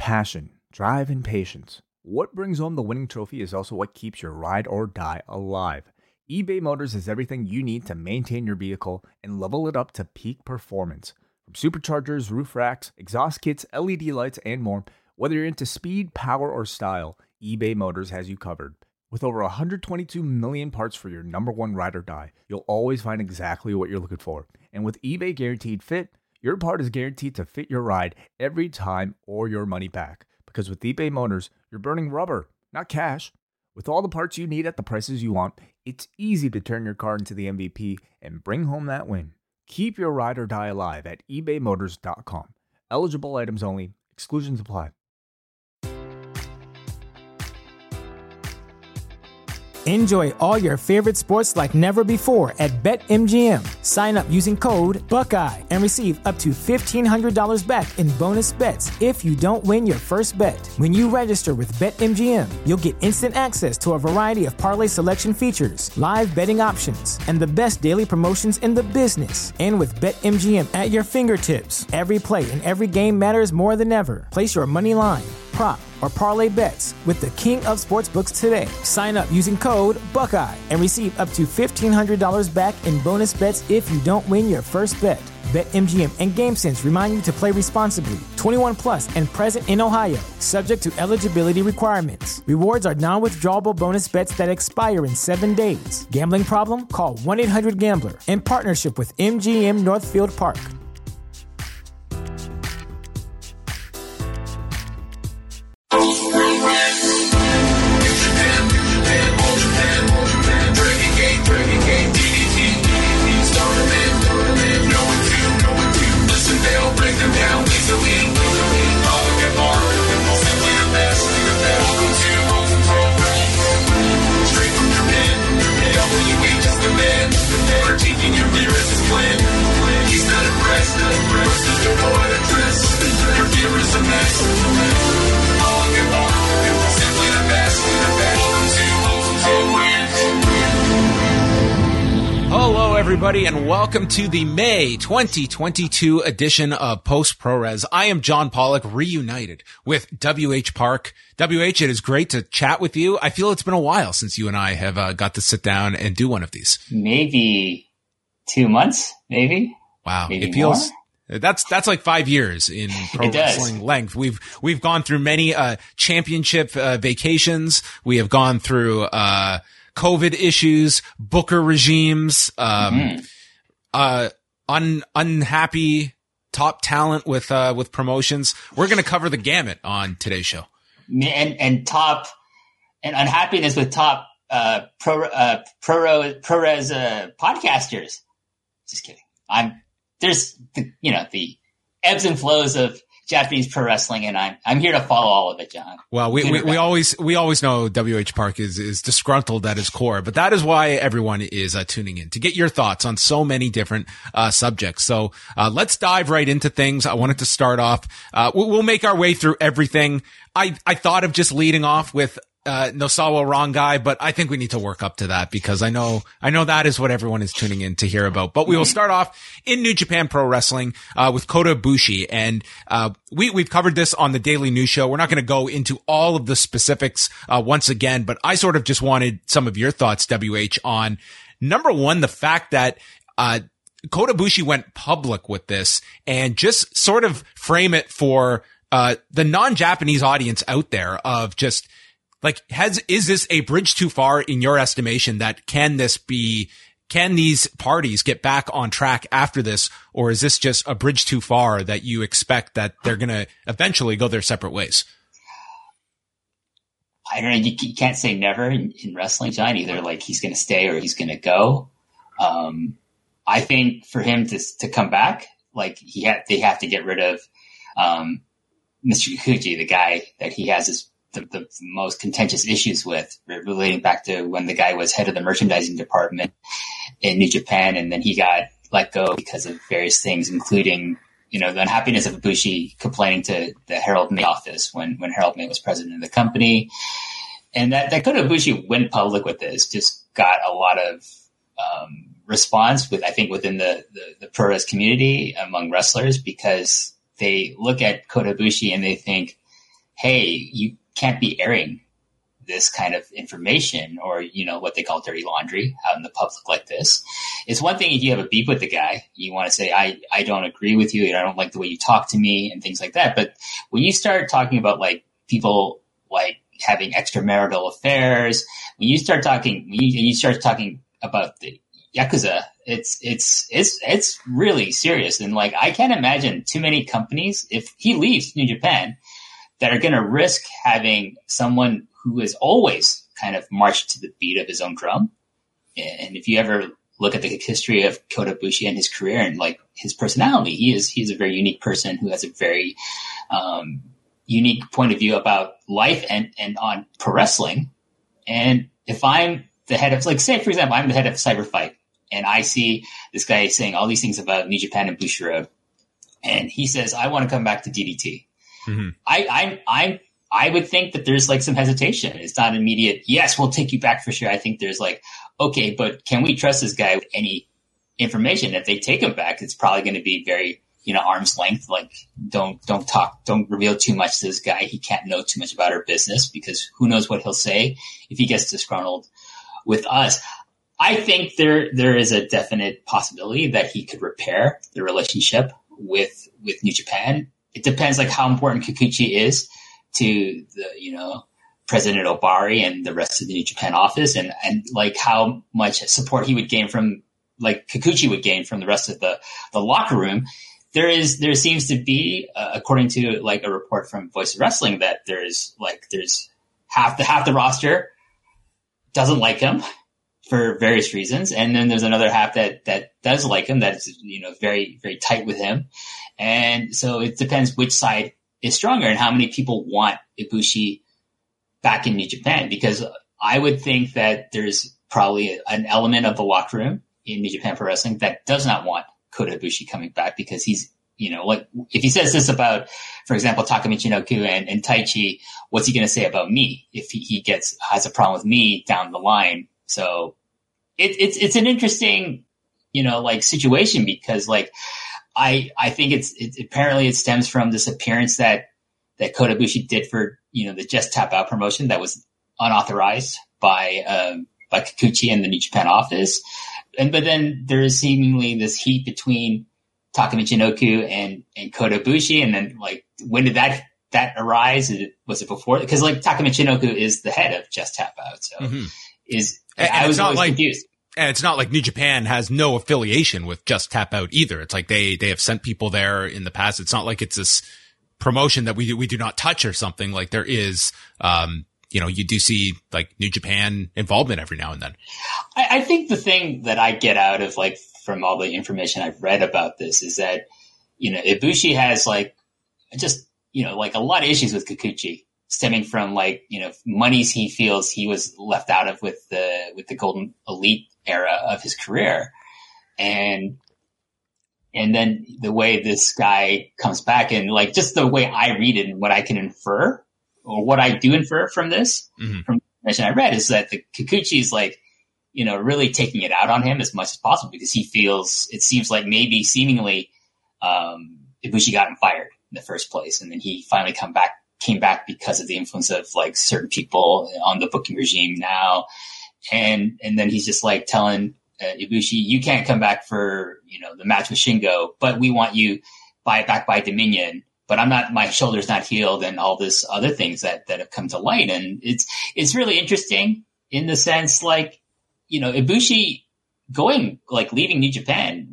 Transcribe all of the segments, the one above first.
passion, drive, and patience. What brings home the winning trophy is also what keeps your ride or die alive. eBay Motors has everything you need to maintain your vehicle and level it up to peak performance. From superchargers, roof racks, exhaust kits, LED lights, and more, whether you're into speed, power, or style, eBay Motors has you covered. With over 122 million parts for your number one ride or die, you'll always find exactly what you're looking for. And with eBay Guaranteed Fit, your part is guaranteed to fit your ride every time or your money back. Because with eBay Motors, you're burning rubber, not cash. With all the parts you need at the prices you want, it's easy to turn your car into the MVP and bring home that win. Keep your ride or die alive at ebaymotors.com. Eligible items only. Exclusions apply. Enjoy all your favorite sports like never before at BetMGM. Sign up using code Buckeye and receive up to $1,500 back in bonus bets if you don't win your first bet. When you register with BetMGM, you'll get instant access to a variety of parlay selection features, live betting options, and the best daily promotions in the business. And with BetMGM at your fingertips, every play and every game matters more than ever. Place your money line, prop, or parlay bets with the king of sportsbooks today. Sign up using code Buckeye and receive up to $1,500 back in bonus bets if you don't win your first bet. BetMGM and GameSense remind you to play responsibly. 21 plus and present in Ohio, subject to eligibility requirements. Rewards are non-withdrawable bonus bets that expire in 7 days. Gambling problem? Call 1-800-GAMBLER. In partnership with MGM Northfield Park. Hello, everybody, and welcome to the May 2022 edition of Post ProRes. I am John Pollock, reunited with WH Park. WH, it is great to chat with you. I feel it's been a while since you and I have got to sit down and do one of these. Maybe 2 months, maybe. Wow, maybe it feels more? That's like 5 years in pro wrestling length. We've gone through many championship vacations. We have gone through COVID issues, Booker regimes, unhappy top talent with promotions. We're going to cover the gamut on today's show. And unhappiness with top ProRes podcasters. Just kidding. There's the ebbs and flows of Japanese pro wrestling, and I'm here to follow all of it, John. Well, we always know WH Park is disgruntled at his core, but that is why everyone is tuning in to get your thoughts on so many different subjects. So let's dive right into things. I wanted to start off. We'll make our way through everything. I thought of just leading off with Nosawa Rongai, but I think we need to work up to that because I know that is what everyone is tuning in to hear about. But we will start off in New Japan Pro Wrestling, with Kota Ibushi. And, we've covered this on the Daily News Show. We're not going to go into all of the specifics, once again, but I sort of just wanted some of your thoughts, WH, on number one, the fact that, Kota Ibushi went public with this and just sort of frame it for, the non-Japanese audience out there of just, like, is this a bridge too far in your estimation that can these parties get back on track after this? Or is this just a bridge too far that you expect that they're going to eventually go their separate ways? I don't know. You can't say never in wrestling, John. Either like he's going to stay or he's going to go. I think for him to come back, like they have to get rid of, Mr. Kikuchi, the guy that he has the most contentious issues with, relating back to when the guy was head of the merchandising department in New Japan, and then he got let go because of various things, including, the unhappiness of Ibushi complaining to the Harold May office when Harold May was president of the company. And that Kota Ibushi went public with this just got a lot of response within the ProRes community among wrestlers, because they look at Kota Ibushi and they think, hey, you can't be airing this kind of information or, what they call dirty laundry out in the public like this. It's one thing if you have a beef with the guy, you want to say, I don't agree with you. I don't like the way you talk to me and things like that. But when you start talking about like people like having extramarital affairs, when you start talking about the Yakuza, it's really serious. And like, I can't imagine too many companies, if he leaves New Japan, that are going to risk having someone who has always kind of marched to the beat of his own drum. And if you ever look at the history of Kota Ibushi and his career and like his personality, he's a very unique person who has a very unique point of view about life and on pro wrestling. And if I'm the head of, like, say, for example, I'm the head of Cyber Fight and I see this guy saying all these things about New Japan and Bushiroad, and he says, I want to come back to DDT. Mm-hmm. I would think that there's like some hesitation. It's not immediate. Yes, we'll take you back for sure. I think there's like, okay, but can we trust this guy with any information? If they take him back, it's probably going to be very, arm's length. Like, don't reveal too much to this guy. He can't know too much about our business because who knows what he'll say if he gets disgruntled with us. I think there is a definite possibility that he could repair the relationship with New Japan. It depends like how important Kikuchi is to the, President Obari and the rest of the New Japan office and like how much support he would gain from, like Kikuchi would gain from the rest of the locker room. There seems to be, according to like a report from Voice of Wrestling, that there's half the roster doesn't like him for various reasons. And then there's another half that does like him, that's, very, very tight with him. And so it depends which side is stronger and how many people want Ibushi back in New Japan, because I would think that there's probably an element of the locker room in New Japan Pro Wrestling that does not want Kota Ibushi coming back, because he's, like if he says this about, for example, Taka Michinoku and Taichi, what's he going to say about me if he has a problem with me down the line? So it's an interesting, like situation, because like, I think it's apparently it stems from this appearance that Kota Ibushi did for, the Just Tap Out promotion that was unauthorized by Kikuchi and the New Japan office. But then there is seemingly this heat between Taka Michinoku and Kota Ibushi. And then like, when did that arise? Was it before? Because like Taka Michinoku is the head of Just Tap Out. So I was always confused. And it's not like New Japan has no affiliation with Just Tap Out either. It's like they have sent people there in the past. It's not like it's this promotion that we do not touch or something. Like there is, you do see like New Japan involvement every now and then. I think the thing that I get out of like from all the information I've read about this is that, Ibushi has like just, like a lot of issues with Kikuchi, stemming from like, monies he feels he was left out of with the Golden Elite era of his career. And then the way this guy comes back and like just the way I read it and what I can infer, or what I do infer from this, from the information I read, is that the Kikuchi is like, really taking it out on him as much as possible, because he feels, it seems like maybe seemingly, Ibushi got him fired in the first place. And then he finally came back because of the influence of like certain people on the booking regime now. And then he's just like telling Ibushi, you can't come back for, the match with Shingo, but we want you back by Dominion, but my shoulder's not healed, and all this other things that have come to light. And it's really interesting in the sense like, Ibushi leaving New Japan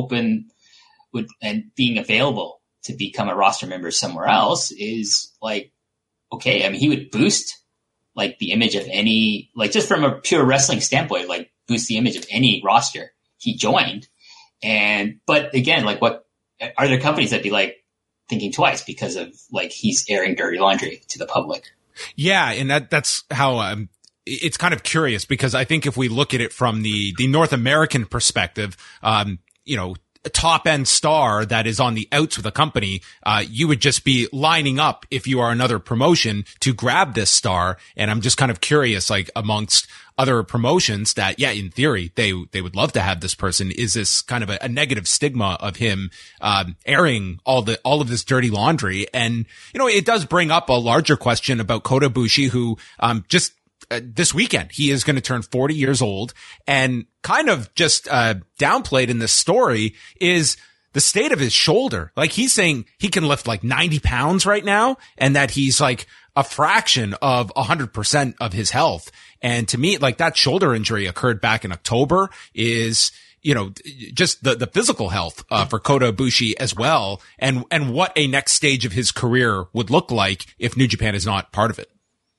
and being available to become a roster member somewhere else is like, okay. I mean, he would boost like the image of any, like just from a pure wrestling standpoint, like boost the image of any roster he joined. But again, like what are there companies that be like thinking twice because of like, he's airing dirty laundry to the public? Yeah. And that's how, it's kind of curious, because I think if we look at it from the North American perspective, top end star that is on the outs with a company, you would just be lining up if you are another promotion to grab this star. And I'm just kind of curious, like amongst other promotions that, yeah, in theory, they would love to have this person. Is this kind of a negative stigma of him, airing all of this dirty laundry? And, it does bring up a larger question about Kota Ibushi, who, this weekend, he is going to turn 40 years old, and kind of just, downplayed in this story is the state of his shoulder. Like, he's saying he can lift like 90 pounds right now, and that he's like a fraction of 100% of his health. And to me, like, that shoulder injury occurred back in October is, just the physical health, for Kota Ibushi as well. And what a next stage of his career would look like if New Japan is not part of it.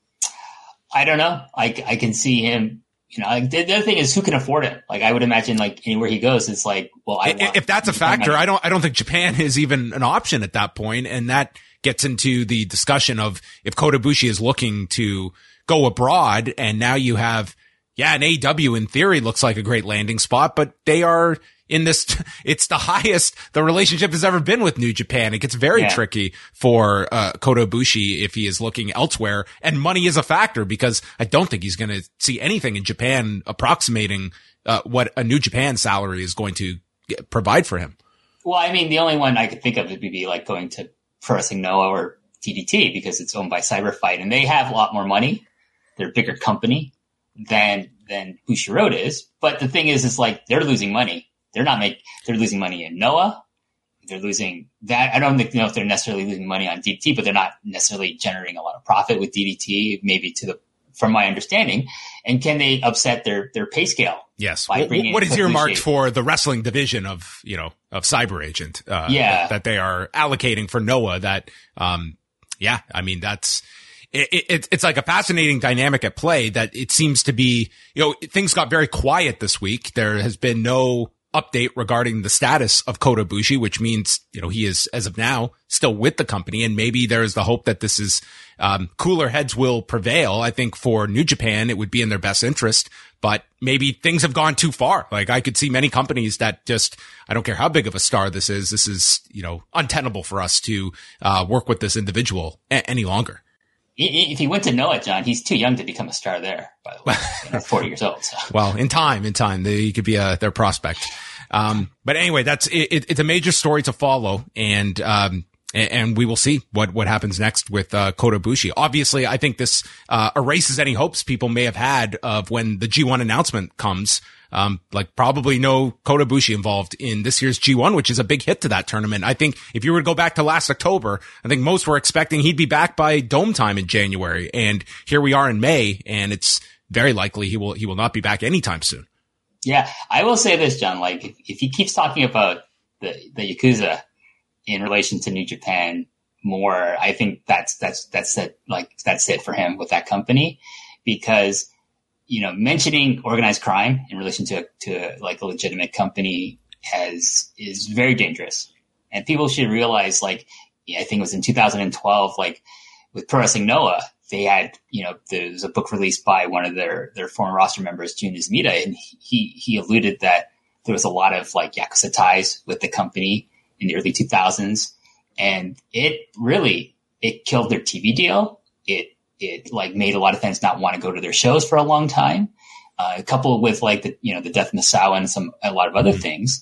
I don't know. I can see him, the other thing is who can afford it? Like, I would imagine like anywhere he goes, it's like, well, if that's a factor, I don't think Japan is even an option at that point. And that gets into the discussion of if Kota Ibushi is looking to go abroad, and now you have, an AEW in theory looks like a great landing spot, but they are in this, it's the highest the relationship has ever been with New Japan. It gets very tricky for Kota Ibushi if he is looking elsewhere, and money is a factor, because I don't think he's going to see anything in Japan approximating what a New Japan salary is going to provide for him. Well, I mean, the only one I could think of would be like going to Pro Wrestling Noah or DDT, because it's owned by Cyberfight, and they have a lot more money. They're a bigger company than Bushiroad is. But the thing is like they're losing money. They're losing money in Noah. They're losing that. I don't know if they're necessarily losing money on DDT, but they're not necessarily generating a lot of profit with DDT, maybe from my understanding. And can they upset their pay scale? Yes. What is earmarked for the wrestling division of Cyber Agent? That they are allocating for Noah that, I mean, it's like a fascinating dynamic at play that it seems to be, things got very quiet this week. There has been no update regarding the status of Kota Ibushi, which means, he is, as of now, still with the company. And maybe there's the hope that this is, cooler heads will prevail. I think for New Japan, it would be in their best interest, but maybe things have gone too far. Like, I could see many companies that just, I don't care how big of a star this is, untenable for us to, work with this individual any longer. If he went to Noah, John, he's too young to become a star there, by the way. 40 years old. So. Well, in time, he could be their prospect. But anyway, it's a major story to follow, and we will see what happens next with Kota Ibushi. Obviously, I think this erases any hopes people may have had of when the G1 announcement comes. Probably no Kota Ibushi involved in this year's G1, which is a big hit to that tournament. I think if you were to go back to last October, I think most were expecting he'd be back by Dome time in January. And here we are in May, and it's very likely he will not be back anytime soon. Yeah. I will say this, John, like if he keeps talking about the Yakuza in relation to New Japan more, I think that's it. Like, that's it for him with that company, because mentioning organized crime in relation to like a legitimate company is very dangerous. And people should realize, like, I think it was in 2012, like with Pro Wrestling Noah, they had, there was a book released by one of their former roster members, Jun Izumida, and he alluded that there was a lot of like Yakuza ties with the company in the early 2000s. And it killed their TV deal. It like made a lot of fans not want to go to their shows for a long time. Coupled with like the death of Misawa and a lot of other things,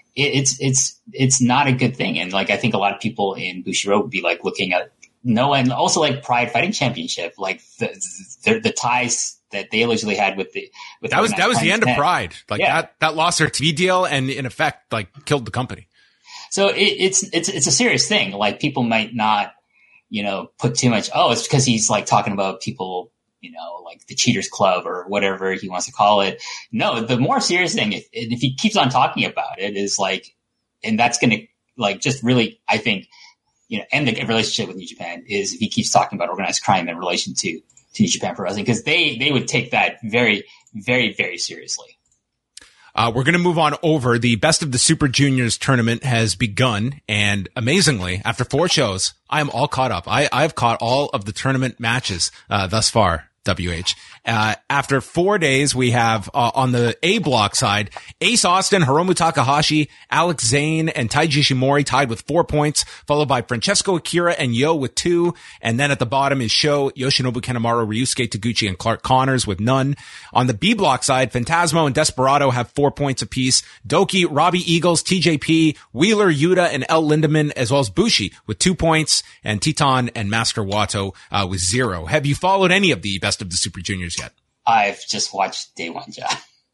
it's not a good thing. And like, I think a lot of people in Bushiroad would be like looking at Noah, and also like Pride Fighting Championship, like the ties that they allegedly had with that was the end of Pride. Like that lost their TV deal and in effect like killed the company. So it's a serious thing. Like, people might not, put too much, it's because he's like talking about people, like the Cheaters Club or whatever he wants to call it. No, the more serious thing, if he keeps on talking about it, is like, and that's going to like just really, I think, end the relationship with New Japan, is if he keeps talking about organized crime in relation to New Japan Pro Wrestling, because they would take that very, very, very seriously. We're going to move on over. The Best of the Super Juniors tournament has begun, and amazingly, after 4 shows, I am all caught up. I've caught all of the tournament matches thus far. WH. After 4 days, we have on the A block side, Ace Austin, Hiromu Takahashi, Alex Zane, and Taiji Ishimori tied with 4 points, followed by Francesco Akira and Yo with 2. And then at the bottom is Sho, Yoshinobu Kanemaru, Ryusuke Taguchi, and Clark Connors with none. On the B block side, Phantasmo and Desperado have 4 points apiece. Doki, Robbie Eagles, TJP, Wheeler, Yuta, and El Lindemann, as well as Bushi with 2 points, and Titan and Master Wato with 0. Have you followed any of the Best of the Super Juniors yet? I've just watched day one, John.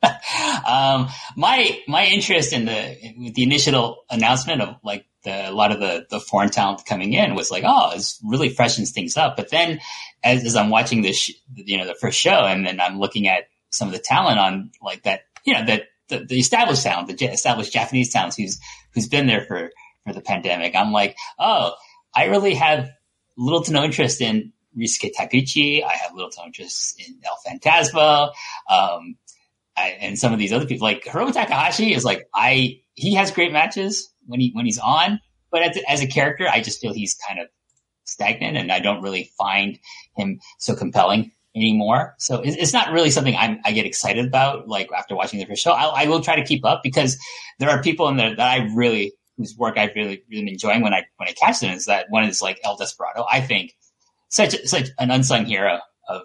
My interest in the initial announcement of like a lot of the foreign talent coming in was like, oh, it really freshens things up. But then as I'm watching this, the first show, and then I'm looking at some of the talent on like that, the established talent, the established Japanese talent who's been there for the pandemic. I'm like, oh, I really have little to no interest in Ryusuke Taguchi. I have little to no interest in El Phantasmo. And some of these other people, like Hiromu Takahashi is like, he has great matches when he's on, but as a character, I just feel he's kind of stagnant, and I don't really find him so compelling anymore. So it's not really something I get excited about. Like after watching the first show, I will try to keep up because there are people in there that whose work I've really been enjoying when I catch them. Is that one is like El Desperado. I think such an unsung hero of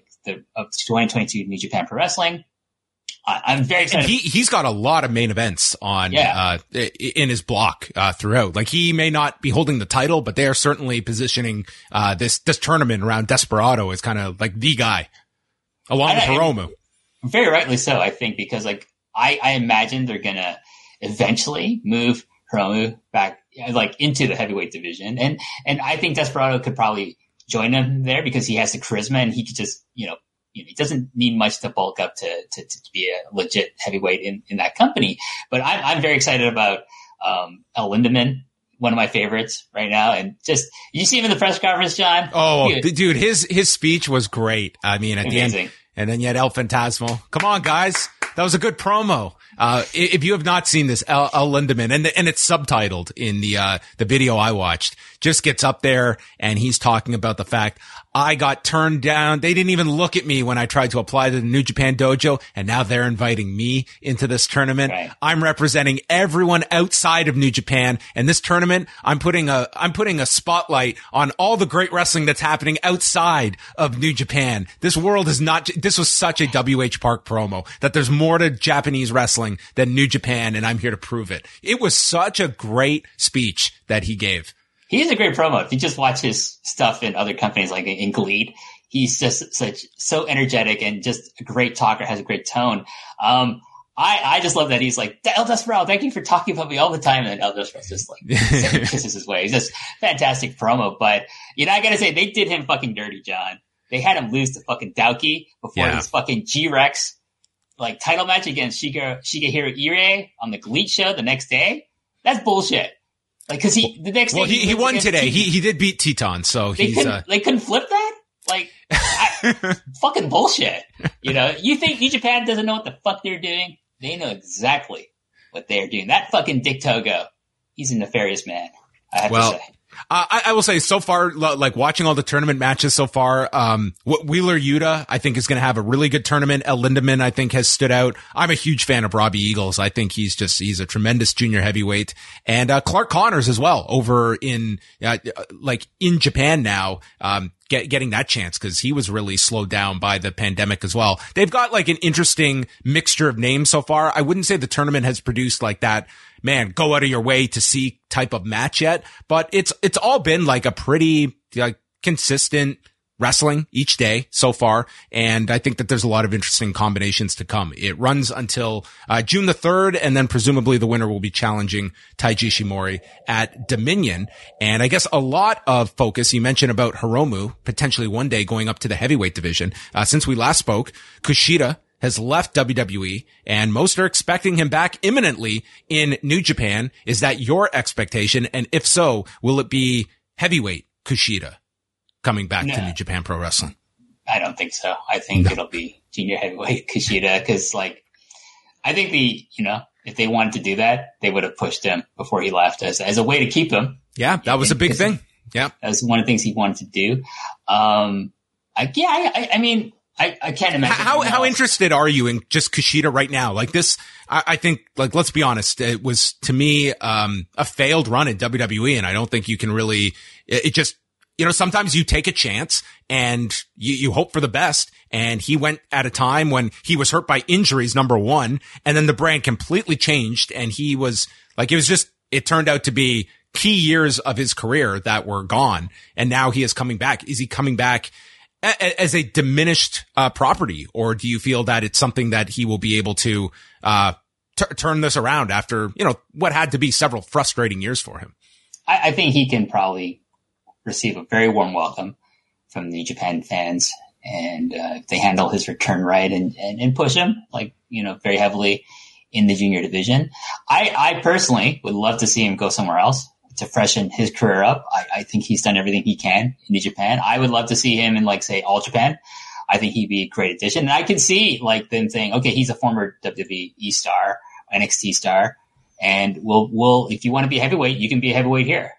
2022 New Japan Pro Wrestling. I'm very excited. And he's got a lot of main events on, in his block, throughout. Like he may not be holding the title, but they are certainly positioning, this tournament around Desperado as kind of like the guy along with Hiromu. Very rightly so, I think, because like I imagine they're going to eventually move Hiromu back like into the heavyweight division. And I think Desperado could probably join him there because he has the charisma and he could just, he doesn't need much to bulk up to be a legit heavyweight in that company. But I'm very excited about El Lindemann, one of my favorites right now. And just, you see him in the press conference, John? Oh, dude, his speech was great. I mean, at amazing. The end, and then you had El Phantasmo. Come on, guys. That was a good promo. If you have not seen this, El Lindemann, and it's subtitled in the video I watched, just gets up there and he's talking about the fact I got turned down. They didn't even look at me when I tried to apply to the New Japan Dojo, and now they're inviting me into this tournament. Right. I'm representing everyone outside of New Japan, and this tournament, I'm putting a spotlight on all the great wrestling that's happening outside of New Japan. This world is not, this was such a WH Park promo that there's more to Japanese wrestling than New Japan, and I'm here to prove it. It was such a great speech that he gave. He's a great promo. If you just watch his stuff in other companies, like in GLEAD, he's just so energetic and just a great talker, has a great tone. I just love that he's like, El Desperado, thank you for talking about me all the time. And El Desperado just like kisses his way. He's just fantastic promo. But, I gotta say, they did him fucking dirty, John. They had him lose to fucking Daoki before his fucking G-Rex like title match against Shigehiro Ire on the GLEAD show the next day. That's bullshit. Like, cause the next day he won today. He did beat Teton, so they couldn't flip that? Like, fucking bullshit. You think New Japan doesn't know what the fuck they're doing? They know exactly what they're doing. That fucking Dick Togo, he's a nefarious man, I have to say. I will say so far, like watching all the tournament matches so far, Wheeler Yuta, I think is going to have a really good tournament. El Lindemann, I think, has stood out. I'm a huge fan of Robbie Eagles. I think he's a tremendous junior heavyweight. And, Clark Connors as well over in Japan now, getting that chance because he was really slowed down by the pandemic as well. They've got like an interesting mixture of names so far. I wouldn't say the tournament has produced like that, man, go out of your way to see type of match yet, but it's all been like a pretty consistent wrestling each day so far. And I think that there's a lot of interesting combinations to come. It runs until June the 3rd, and then presumably the winner will be challenging Taiji Ishimori at Dominion. And I guess a lot of focus, you mentioned about Hiromu potentially one day going up to the heavyweight division. Since we last spoke, Kushida has left WWE, and most are expecting him back imminently in New Japan. Is that your expectation? And if so, will it be heavyweight Kushida coming back to New Japan Pro Wrestling? I don't think so. I think it'll be junior heavyweight Kushida because, I think if they wanted to do that, they would have pushed him before he left as a way to keep him. Yeah, that was a big thing. Yeah, that was one of the things he wanted to do. I mean, I can't imagine. How interested are you in just Kushida right now? Like this, I think, like, let's be honest, it was, to me, a failed run in WWE, and I don't think you can really, it just, sometimes you take a chance and you hope for the best. And he went at a time when he was hurt by injuries, number one, and then the brand completely changed. And he was like, it turned out to be key years of his career that were gone. And now he is coming back. Is he coming back as a diminished property, or do you feel that it's something that he will be able to turn this around after, what had to be several frustrating years for him? I think he can probably receive a very warm welcome from New Japan fans, and if they handle his return right and push him very heavily in the junior division. I personally would love to see him go somewhere else to freshen his career up. I think he's done everything he can in New Japan. I would love to see him in, say, All Japan. I think he'd be a great addition. And I can see them saying, okay, he's a former WWE star, NXT star, and we'll if you want to be a heavyweight, you can be a heavyweight here.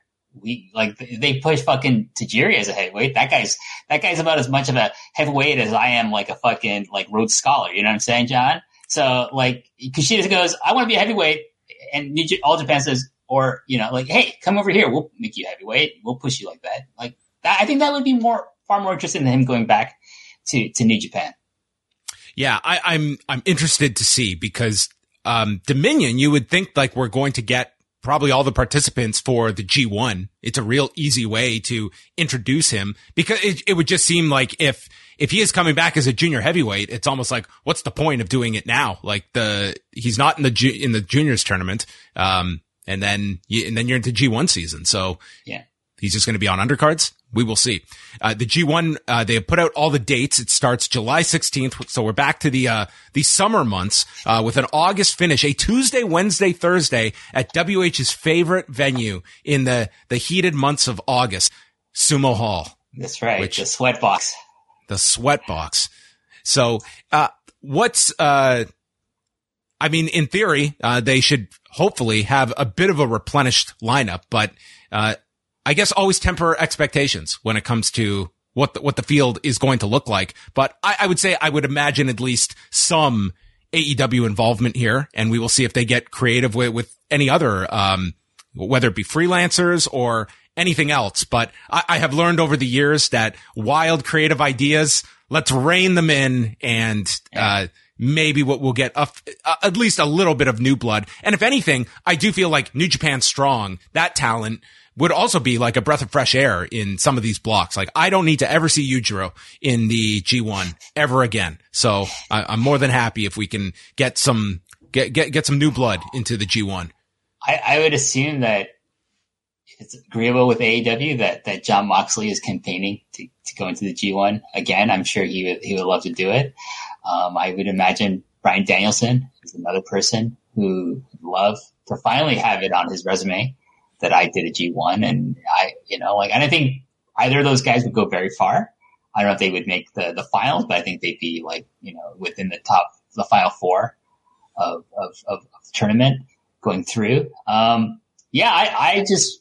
They push fucking Tajiri as a heavyweight. That guy's about as much of a heavyweight as I am, like a fucking Rhodes Scholar. You know what I'm saying, John? So Kushida goes, I want to be a heavyweight, and All Japan says, or hey, come over here, we'll make you a heavyweight, we'll push you like that. I think that would be far more interesting than him going back to New Japan. Yeah, I'm interested to see, because Dominion, you would think we're going to get probably all the participants for the G1. It's a real easy way to introduce him, because it would just seem like if he is coming back as a junior heavyweight, it's almost like, what's the point of doing it now? He's not in the juniors tournament. And then you're into G1 season. So yeah, he's just going to be on undercards. We will see. The G1, they have put out all the dates. It starts July 16th. So we're back to the summer months, with an August finish, a Tuesday, Wednesday, Thursday at WH's favorite venue in the heated months of August, Sumo Hall. That's right. The Sweatbox. The Sweatbox. So, in theory, they should hopefully have a bit of a replenished lineup, but, I guess always temper expectations when it comes to what the field is going to look like. But I would say I would imagine at least some AEW involvement here, and we will see if they get creative with any other, whether it be freelancers or anything else. But I have learned over the years that wild creative ideas, let's rein them in, and, maybe what we'll get at least a little bit of new blood. And if anything, I do feel like New Japan Strong, that talent, would also be like a breath of fresh air in some of these blocks. I don't need to ever see Yujiro in the G1 ever again. So I'm more than happy if we can get some new blood into the G1. I would assume that it's agreeable with AEW that Jon Moxley is campaigning to go into the G1 again. I'm sure he would love to do it. I would imagine Bryan Danielson is another person who would love to finally have it on his resume that I did a G1. And and I think either of those guys would go very far. I don't know if they would make the finals, but I think they'd be within the final four of the tournament going through. I just,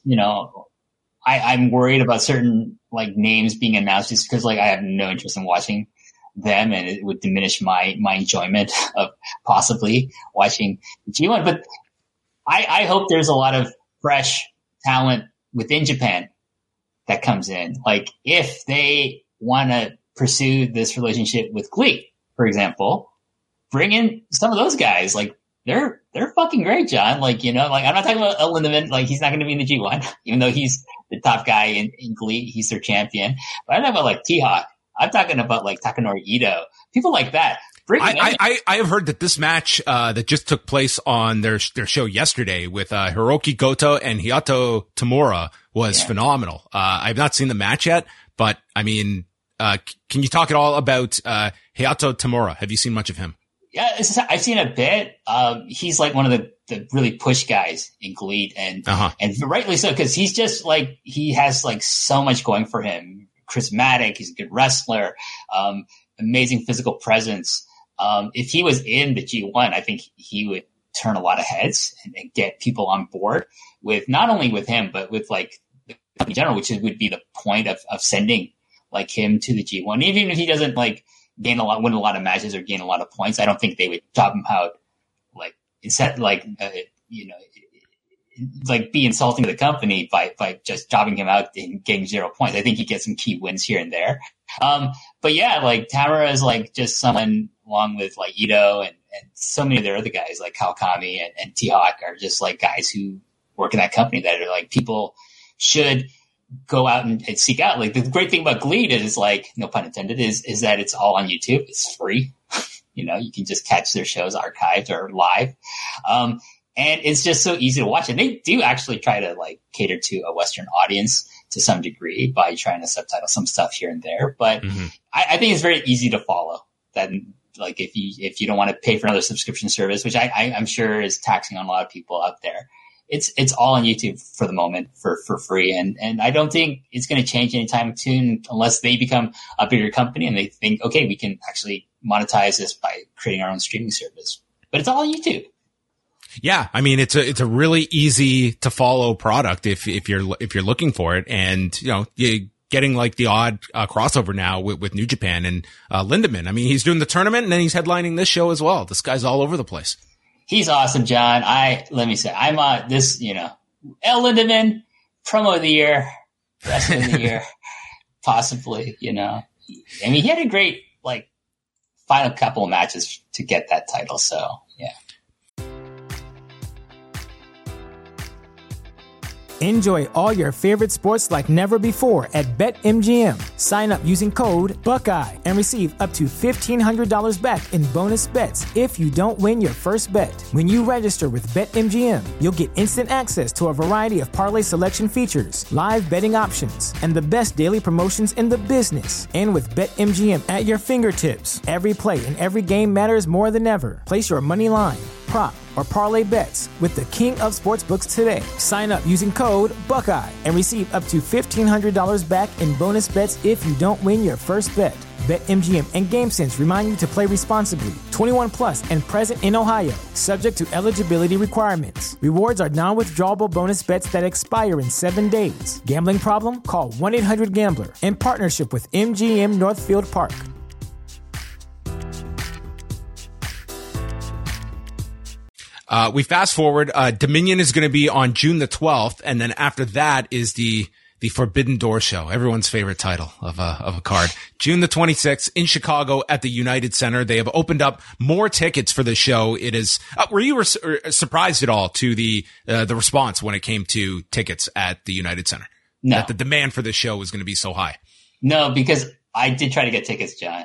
I'm worried about certain names being announced just because I have no interest in watching them, and it would diminish my enjoyment of possibly watching the G1. But I hope there's a lot of fresh talent within Japan that comes in. If they want to pursue this relationship with GLEAT, for example, bring in some of those guys. They're fucking great, John. I'm not talking about El Lindemann. He's not going to be in the G1, even though he's the top guy in GLEAT. He's their champion. But I'm talking about T-Hawk. I'm talking about Takanori Ito. People like that. I have heard that this match that just took place on their show yesterday with Hiroki Goto and Hayato Tamura was phenomenal. I've not seen the match yet, but can you talk at all about Hayato Tamura? Have you seen much of him? Yeah, I've seen a bit. He's one of the really push guys in GLEAT, and rightly so, because he's just he has so much going for him. Charismatic, he's a good wrestler, amazing physical presence. If he was in the G1, I think he would turn a lot of heads and get people on board with not only with him, but with in general, which would be the point of sending him to the G1. Even if he doesn't win a lot of matches or gain a lot of points. I don't think they would job him out like instead like like be insulting to the company by just jobbing him out and getting 0 points. I think he gets some key wins here and there. But yeah, like Tamura is like just someone along with like Ito and so many of their other guys like Kawakami and T-Hawk are just like guys who work in that company that are like people should go out and seek out. Like the great thing about GLEAT is like, no pun intended, is that it's all on YouTube. It's free. You can just catch their shows archived or live. And it's just so easy to watch. And they do actually try to like cater to a Western audience to some degree by trying to subtitle some stuff here and there. But I think it's very easy to follow. That like if you don't want to pay for another subscription service, which I'm sure is taxing on a lot of people out there, it's all on YouTube for the moment for free. And I don't think it's going to change anytime soon unless they become a bigger company and they think, okay, we can actually monetize this by creating our own streaming service. But it's all on YouTube. Yeah, I mean it's a really easy to follow product if you're looking for it, and you're getting like the odd crossover now with New Japan and Lindemann. I mean, he's doing the tournament and then he's headlining this show as well. This guy's all over the place. He's awesome, John. Let me say, I'm this El Lindemann promo of the year, wrestling of the year, possibly. I mean, he had a great like final couple of matches to get that title. So yeah. Enjoy all your favorite sports like never before at BetMGM. Sign up using code Buckeye and receive up to $1,500 back in bonus bets if you don't win your first bet. When you register with BetMGM, you'll get instant access to a variety of parlay selection features, live betting options, and the best daily promotions in the business. And with BetMGM at your fingertips, every play and every game matters more than ever. Place your money line, prop, or parlay bets with the king of sportsbooks today. Sign up using code Buckeye and receive up to $1,500 back in bonus bets if you don't win your first bet. BetMGM and GameSense remind you to play responsibly. 21 plus and present in Ohio, subject to eligibility requirements. Rewards are non-withdrawable bonus bets that expire in 7 days. Gambling problem? Call 1-800-GAMBLER. In partnership with MGM Northfield Park. We fast forward. Dominion is going to be on June the 12th. And then after that is the Forbidden Door show. Everyone's favorite title of a card. June the 26th in Chicago at the United Center. They have opened up more tickets for the show. It is, were you surprised at all to the response when it came to tickets at the United Center? No. That the demand for the show was going to be so high? No, because I did try to get tickets, John.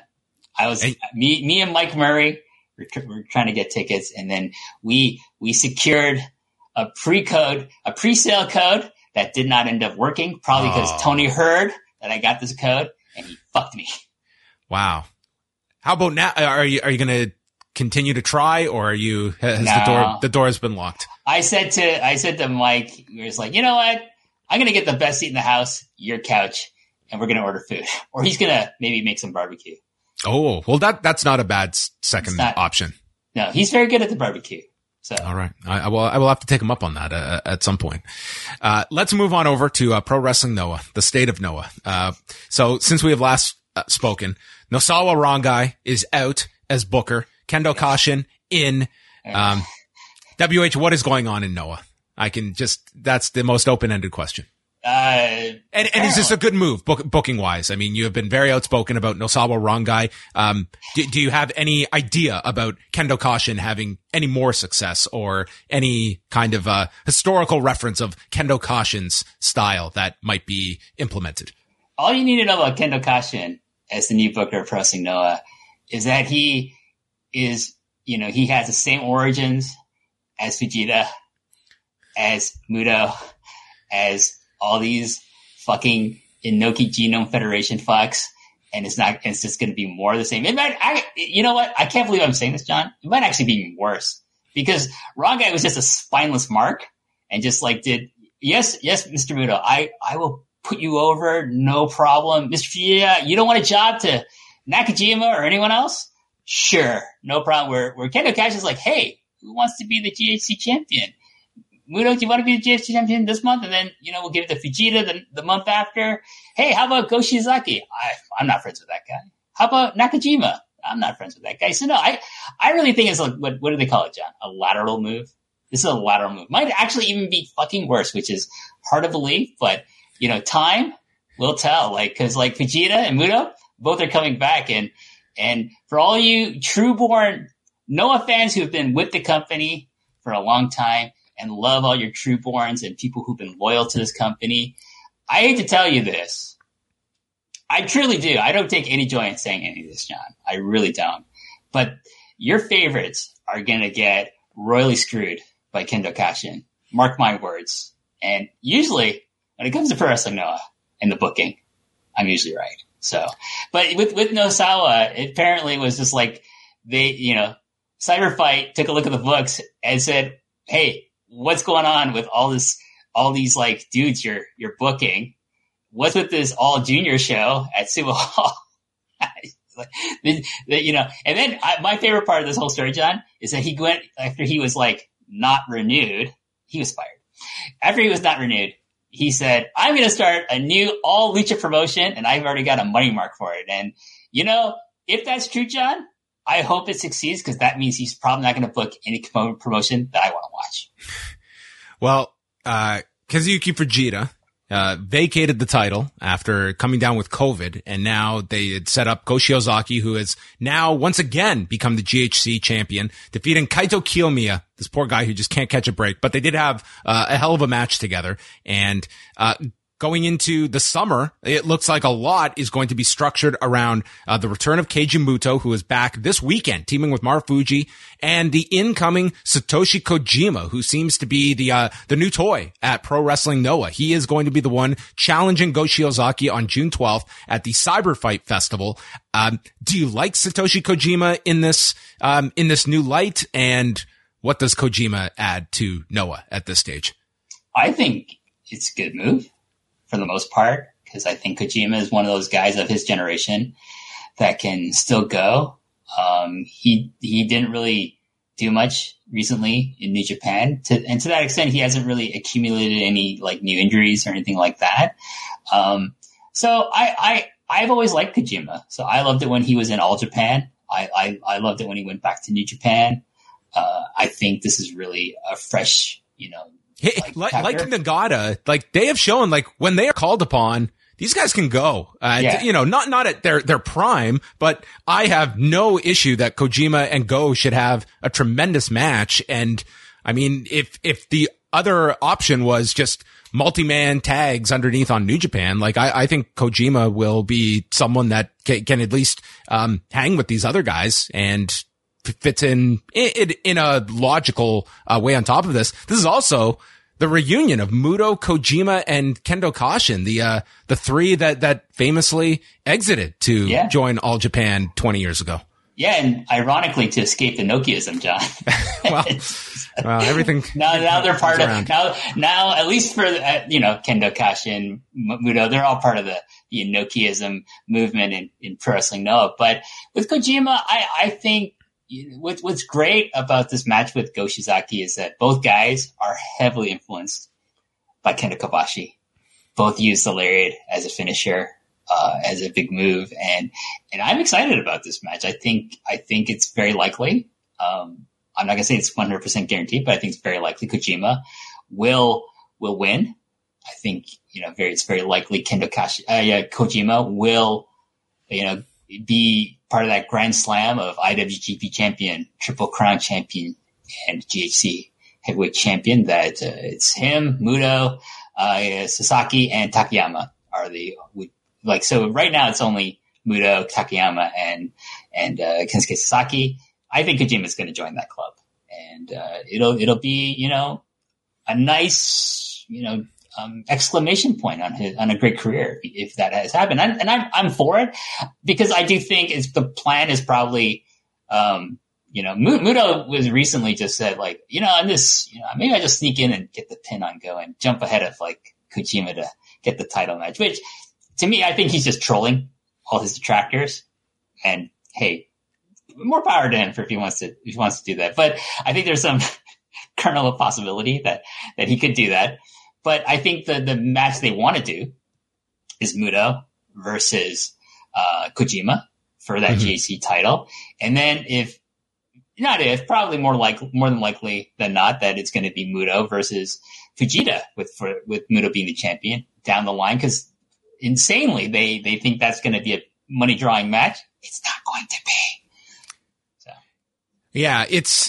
Me and Mike Murray, we're trying to get tickets, and then we secured a pre-sale code that did not end up working, probably because Tony heard that I got this code and he fucked me. Wow. How about now? Are you going to continue to try, or the door has been locked? I said to Mike, we were just like, you know what? I'm going to get the best seat in the house, your couch, and we're going to order food, or he's going to maybe make some barbecue. Oh, well, that's not a bad second option. No, he's very good at the barbecue. So. All right. I will have to take him up on that at some point. Let's move on over to Pro Wrestling Noah, the state of Noah. So since we have last spoken, Nosawa Rongai is out as Booker. Kendo Kashin in. WH, what is going on in Noah? That's the most open-ended question. And is this a good move booking wise? I mean, you have been very outspoken about Nosawa Rongai. Do you have any idea about Kendo Kashin having any more success, or any kind of historical reference of Kendo Kashin's style that might be implemented? All you need to know about Kendo Kashin as the new booker of Pro Wrestling Noah is that he is, he has the same origins as Fujita, as Muto, as all these fucking Inoki Genome Federation fucks, and it's just going to be more of the same. It might, you know what? I can't believe I'm saying this, John. It might actually be worse, because Rongai was just a spineless mark and just like yes, Mr. Muto, I will put you over, no problem. Mr. Fujita, you don't want a job to Nakajima or anyone else? Sure, no problem. Where Kendo Kashin is like, hey, who wants to be the GHC champion? Muto, do you want to be the GHC champion this month? And then, we'll give it to Fujita the month after. Hey, how about Go Shiozaki? I'm not friends with that guy. How about Nakajima? I'm not friends with that guy. So no, I really think it's like, what do they call it, John? A lateral move. This is a lateral move. Might actually even be fucking worse, which is hard to believe, but time will tell. Cause Vegeta and Muto, both are coming back. And for all you Trueborn Noah fans who have been with the company for a long time and love all your Trueborns and people who've been loyal to this company, I hate to tell you this. I truly do. I don't take any joy in saying any of this, John. I really don't. But your favorites are going to get royally screwed by Kendo Kashin. Mark my words. And usually, when it comes to Pro Wrestling Noah and the booking, I'm usually right. So, but with Nosawa, it apparently was just like Cyber Fight took a look at the books and said, "Hey, what's going on with all these dudes you're booking? What's with this all junior show at Sumo Hall?" And then my favorite part of this whole story, John, is that he went after he was not renewed. He was fired. After he was not renewed, he said, "I'm going to start a new all Lucha promotion, and I've already got a money mark for it." And if that's true, John, I hope it succeeds, because that means he's probably not going to book any promotion that I want to watch. Well, Kazuyuki Fujita vacated the title after coming down with COVID, and now they had set up Go Shiozaki, who has now once again become the GHC champion, defeating Kaito Kiyomiya, this poor guy who just can't catch a break. But they did have a hell of a match together, and going into the summer, it looks like a lot is going to be structured around the return of Keiji Muto, who is back this weekend, teaming with Marufuji, and the incoming Satoshi Kojima, who seems to be the new toy at Pro Wrestling Noah. He is going to be the one challenging Go Shiozaki on June 12th at the Cyber Fight Festival. Do you like Satoshi Kojima in this new light? And what does Kojima add to Noah at this stage? I think it's a good move, for the most part, because I think Kojima is one of those guys of his generation that can still go. He didn't really do much recently in New Japan, and to that extent, he hasn't really accumulated any new injuries or anything like that. So I've always liked Kojima. So I loved it when he was in All Japan. I loved it when he went back to New Japan. I think this is really a fresh, like Nagata, they have shown, when they are called upon, these guys can go. Not at their prime, but I have no issue that Kojima and Go should have a tremendous match. And I mean, if the other option was just multi-man tags underneath on New Japan, I think Kojima will be someone that can at least hang with these other guys and fits in a logical way on top of this. This is also the reunion of Muto, Kojima, and Kendo Kashin, the three that famously exited to join All Japan 20 years ago. Yeah, and ironically, to escape the Nokiaism, John. well, everything. now they're part of now at least for Kendo Kashin, Muto, they're all part of the Nokiaism movement in Pro Wrestling Noah. But with Kojima, I think what's great about this match with Go Shiozaki is that both guys are heavily influenced by Kendo Kobashi. Both use the lariat as a finisher, as a big move, and I'm excited about this match. I think it's very likely. I'm not gonna say it's 100% guaranteed, but I think it's very likely Kojima will win. I think it's very likely Kojima will be part of that grand slam of IWGP champion, Triple Crown champion, and GHC heavyweight champion. That it's him, Muto, Sasaki, and Takayama are so right now it's only Muto, Takayama, and Kensuke Sasaki. I think Kojima is going to join that club, and it'll be a nice exclamation point on a great career if that has happened. And I'm for it, because I do think the plan is probably, Muto was recently just said on this, maybe I just sneak in and get the pin on Go and jump ahead of Kojima to get the title match, which to me, I think he's just trolling all his detractors, and hey, more power to him if he wants to do that. But I think there's some kernel of possibility that he could do that. But I think the match they want to do is Muto versus Kojima for that GHC title. And then probably more than likely than not that it's going to be Muto versus Fujita with Muto being the champion down the line. Cause insanely, they think that's going to be a money drawing match. It's not going to be. So. Yeah.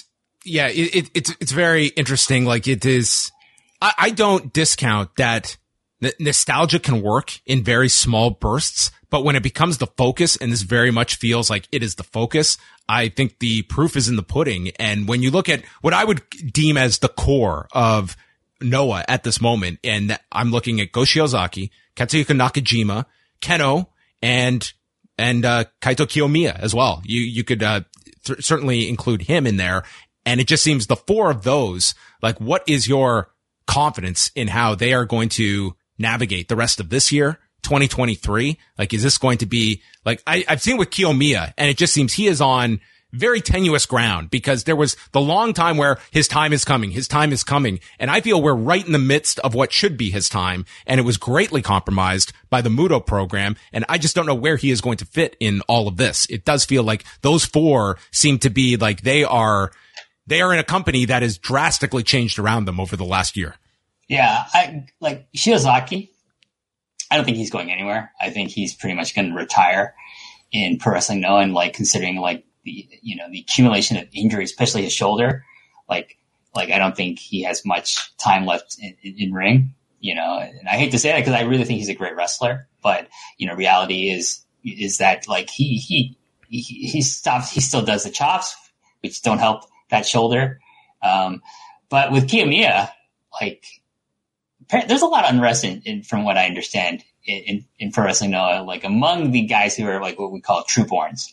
It's very interesting. Like it is, I don't discount that nostalgia can work in very small bursts, but when it becomes the focus, and this very much feels like it is the focus, I think the proof is in the pudding. And when you look at what I would deem as the core of Noah at this moment, and I'm looking at Go Shiozaki, Katsuhiko Nakajima, Keno, and Kaito Kiyomiya as well. You could certainly include him in there. And it just seems the four of those, like, what is your confidence in how they are going to navigate the rest of this year, 2023? Like, is this going to be like, I've seen with Kiyomiya, and it just seems he is on very tenuous ground, because there was the long time where his time is coming. And I feel we're right in the midst of what should be his time. And it was greatly compromised by the Muto program. And I just don't know where he is going to fit in all of this. It does feel like those four seem to be like they are in a company that has drastically changed around them over the last year. Yeah. Like Shiozaki, I don't think he's going anywhere. I think he's pretty much going to retire in Pro Wrestling Noah, and like considering like the accumulation of injuries, especially his shoulder, like I don't think he has much time left in ring, and I hate to say that because I really think he's a great wrestler, but reality is that like he still does the chops, which don't help that shoulder. But with Kiyomiya, like there's a lot of unrest from what I understand in Pro Wrestling Noah, like among the guys who are like what we call trueborns,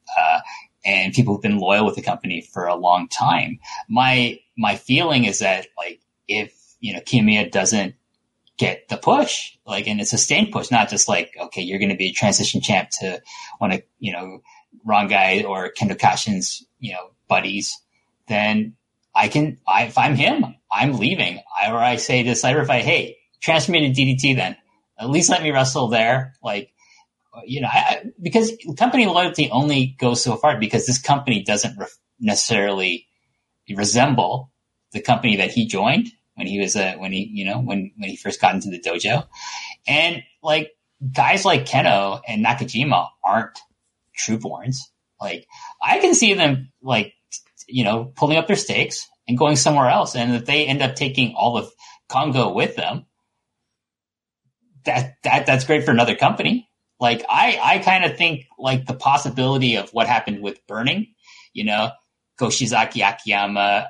and people who've been loyal with the company for a long time. My feeling is that like if Kiyomiya doesn't get the push, like, and it's a sustained push, not just like, okay, you're going to be a transition champ to one of Rongai or Kendo Kashin's buddies, then if I'm him, I'm leaving. I say to Cyber Fight, hey, transfer me to DDT then. At least let me wrestle there. Like, because company loyalty only goes so far, because this company doesn't necessarily resemble the company that he joined when he was when he first got into the dojo. And like guys like Keno and Nakajima aren't trueborns. Like I can see them like, pulling up their stakes and going somewhere else. And if they end up taking all of Congo with them, that's great for another company. Like I kind of think like the possibility of what happened with Burning, Goshizaki, Akiyama,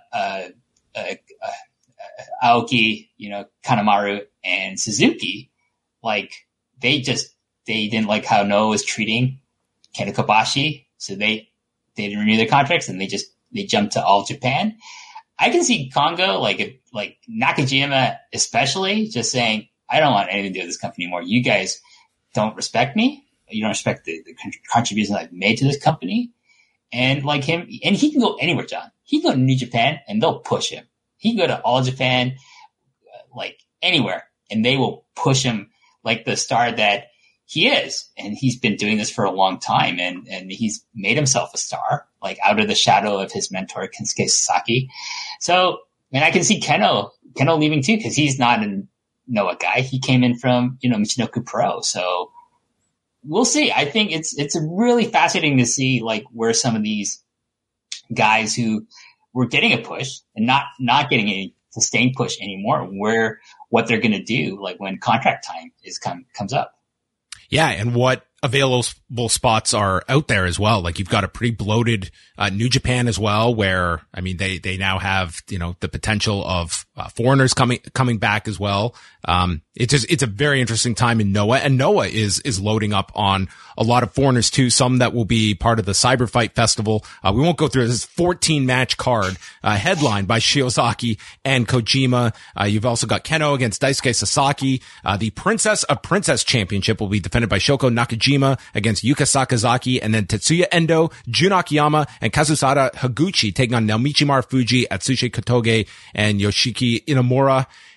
Aoki, Kanemaru and Suzuki, like they didn't like how Noah was treating Kenta Kobashi. So they didn't renew their contracts, and they jumped to All Japan. I can see Congo, like Nakajima especially, just saying, I don't want anything to do with this company anymore. You guys don't respect me. You don't respect the contributions I've made to this company. And like him, and he can go anywhere, John. He can go to New Japan and they'll push him. He can go to All Japan, like anywhere, and they will push him like the star that he is. And he's been doing this for a long time, and he's made himself a star, like out of the shadow of his mentor, Kensuke Sasaki. So, and I can see Keno leaving too, because he's not a Noah guy. He came in from, Michinoku Pro. So we'll see. I think it's really fascinating to see like where some of these guys who were getting a push and not getting a sustained push anymore, what they're going to do, like when contract time comes up. Yeah. And what available spots are out there as well. Like you've got a pretty bloated, New Japan as well, where, I mean, they now have, the potential of foreigners coming back as well. It's a very interesting time in Noah, and Noah is loading up on a lot of foreigners too. Some that will be part of the Cyber Fight Festival. We won't go through this 14 match card, headlined by Shiozaki and Kojima. You've also got Keno against Daisuke Sasaki. The Princess of Princess Championship will be defended by Shoko Nakajima against Yuka Sakazaki, and then Tetsuya Endo, Jun Akiyama, and Kazusada Higuchi taking on Naomichi Marufuji, Atsushi Kotoge, and Yoshiki Inamura.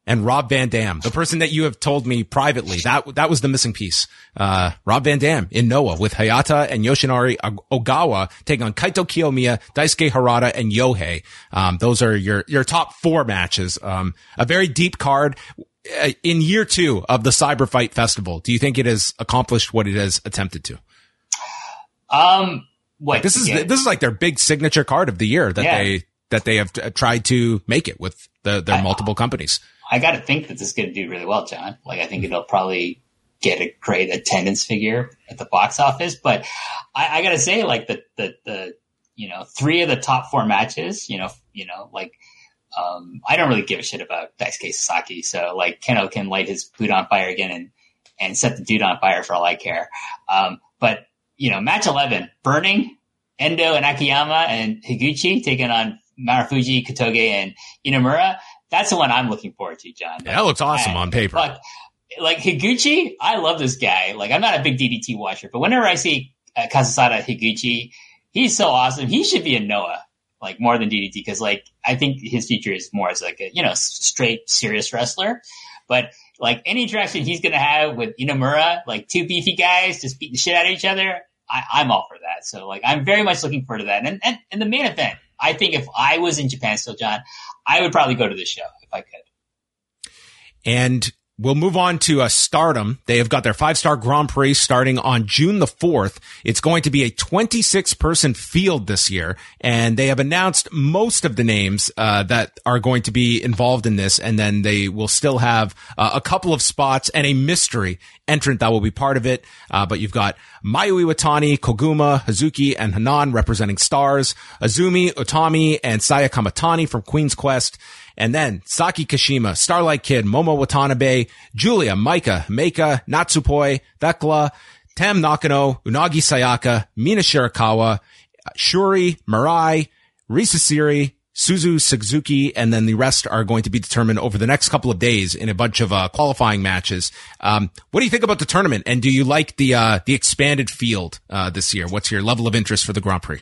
and Rob Van Dam, the person that you have told me privately, that was the missing piece. Rob Van Dam in Noah with Hayata and Yoshinari Ogawa taking on Kaito Kiyomiya, Daisuke Harada, and Yohei. Those are your top 4 matches. A very deep card. In year 2 of the Cyber Fight Festival, do you think it has accomplished what it has attempted to? This is like their big signature card of the year that they have tried to make it with their multiple companies. I got to think that this is going to do really well, John. Like, I think it'll probably get a great attendance figure at the box office. But I got to say, like, the 3 of the top 4 matches, I don't really give a shit about Daisuke Sasaki. So, like, Keno can light his boot on fire again and set the dude on fire for all I care. But match 11, Burning, Endo and Akiyama and Higuchi taking on Marufuji, Kotoge, and Inamura. That's the one I'm looking forward to, John. Yeah, that looks awesome on paper. Like Higuchi, I love this guy. Like, I'm not a big DDT watcher, but whenever I see Kazusada Higuchi, he's so awesome. He should be in Noah, like, more than DDT, because, like, I think his future is more as like a, straight serious wrestler. But, like, any interaction he's going to have with Inamura, like 2 beefy guys just beating the shit out of each other, I'm all for that. So, like, I'm very much looking forward to that. And the main event, I think if I was in Japan still, John, I would probably go to this show if I could. And we'll move on to Stardom. They have got their 5-star Grand Prix starting on June the 4th. It's going to be a 26-person field this year, and they have announced most of the names that are going to be involved in this, and then they will still have a couple of spots and a mystery entrant that will be part of it. But you've got Mayu Iwatani, Koguma, Hazuki, and Hanan representing Stars, Azumi, Utami, and Saya Kamatani from Queen's Quest. And then Saki Kashima, Starlight Kid, Momo Watanabe, Julia, Maika, Meika, Natsupoi, Thekla, Tam Nakano, Unagi Sayaka, Mina Shirakawa, Shuri, Mirai, Risa Siri, Suzu Suzuki, and then the rest are going to be determined over the next couple of days in a bunch of qualifying matches. What do you think about the tournament? And do you like the expanded field this year? What's your level of interest for the Grand Prix?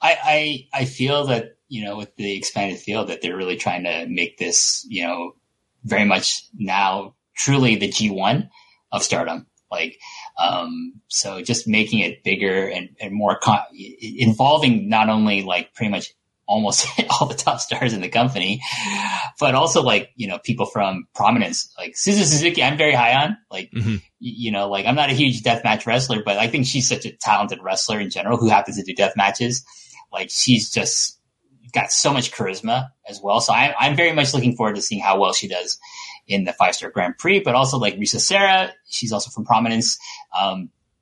I feel that, with the expanded field, that they're really trying to make this, very much now truly the G1 of Stardom. Like, so just making it bigger and more involving not only like pretty much almost all the top stars in the company, but also like, people from prominence, like Suzu Suzuki, I'm very high on. Like, like I'm not a huge deathmatch wrestler, but I think she's such a talented wrestler in general who happens to do death matches. Like, she's just got so much charisma as well. So I'm very much looking forward to seeing how well she does in the 5-star Grand Prix, but also like Risa Sera, she's also from prominence. I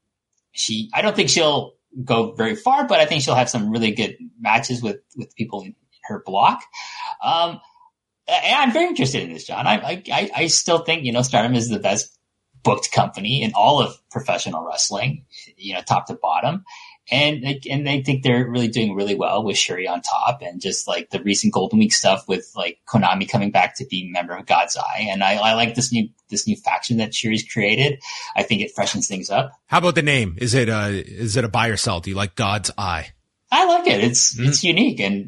don't think she'll go very far, but I think she'll have some really good matches with people in her block. And I'm very interested in this, John. I still think, Stardom is the best booked company in all of professional wrestling, top to bottom. And they think they're really doing really well with Shuri on top, and just like the recent Golden Week stuff with like Konami coming back to be a member of God's Eye. And I like this new faction that Shuri's created. I think it freshens things up. How about the name? Is it a buy or sell? Do you like God's Eye? I like it. It's unique. And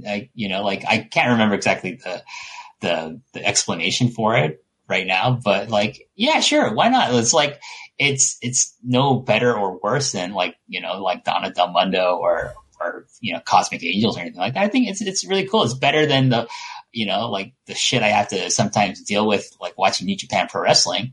I can't remember exactly the explanation for it right now, but like, yeah, sure. Why not? It's like, it's no better or worse than like Donna Del Mundo or Cosmic Angels or anything like that. I think it's really cool. It's better than the shit I have to sometimes deal with, like watching New Japan Pro Wrestling,